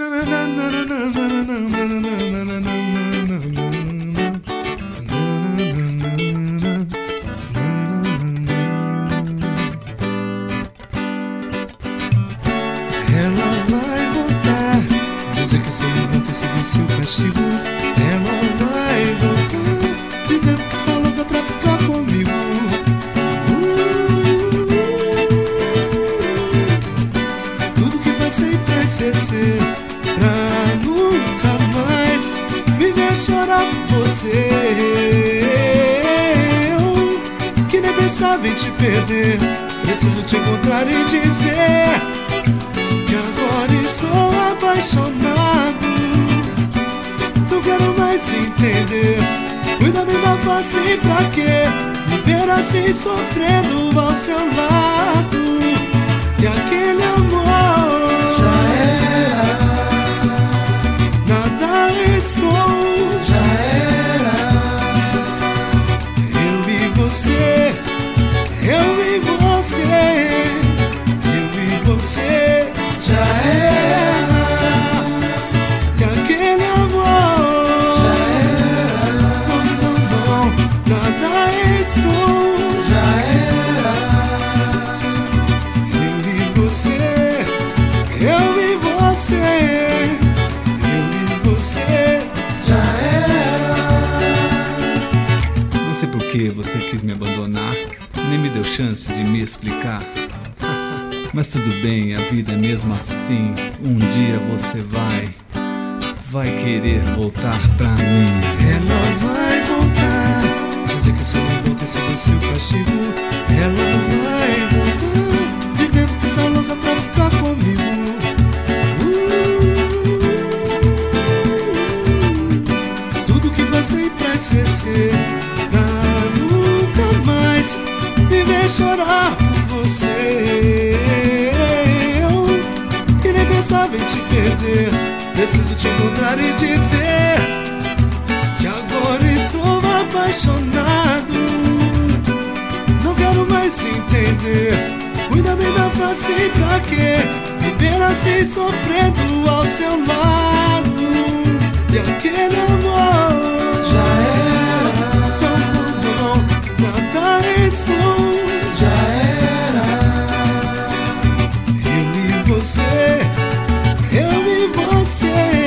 Ela vai voltar, dizer que essa levanta se venceu o castigo. Ela vai voltar, dizendo que está louca pra ficar comigo. Tudo que passei pra esquecer, pra nunca mais me ver chorar por você. Eu, que nem pensava em te perder, preciso te encontrar e dizer que agora estou apaixonado. Não quero mais entender, cuida-me da face, pra quê viver assim sofrendo ao seu lado? E aquele amor já era, nada estou, já era. eu e você, eu e você, eu e você, Já era, e aquele amor já era, não, nada estou, já era, eu e você, eu e você, eu e você. já era. Não sei por que você quis me abandonar, nem me deu chance de me explicar. Mas tudo bem, a vida é mesmo assim. Um dia você vai querer voltar pra mim. Ela vai voltar, dizer que essa levanta se venceu o castigo. Ela vai voltar, dizendo que está louca pra ficar comigo. Tudo que passei pra esquecer, pra nunca mais me ver chorar por você. Eu, que nem pensava em te perder, preciso te encontrar e dizer que agora estou apaixonado. Não quero mais entender, cuida-me da face, pra quê viver assim sofrendo ao seu lado? E aquele amor Já era, não, nada estou, já era, eu e você, eu e você.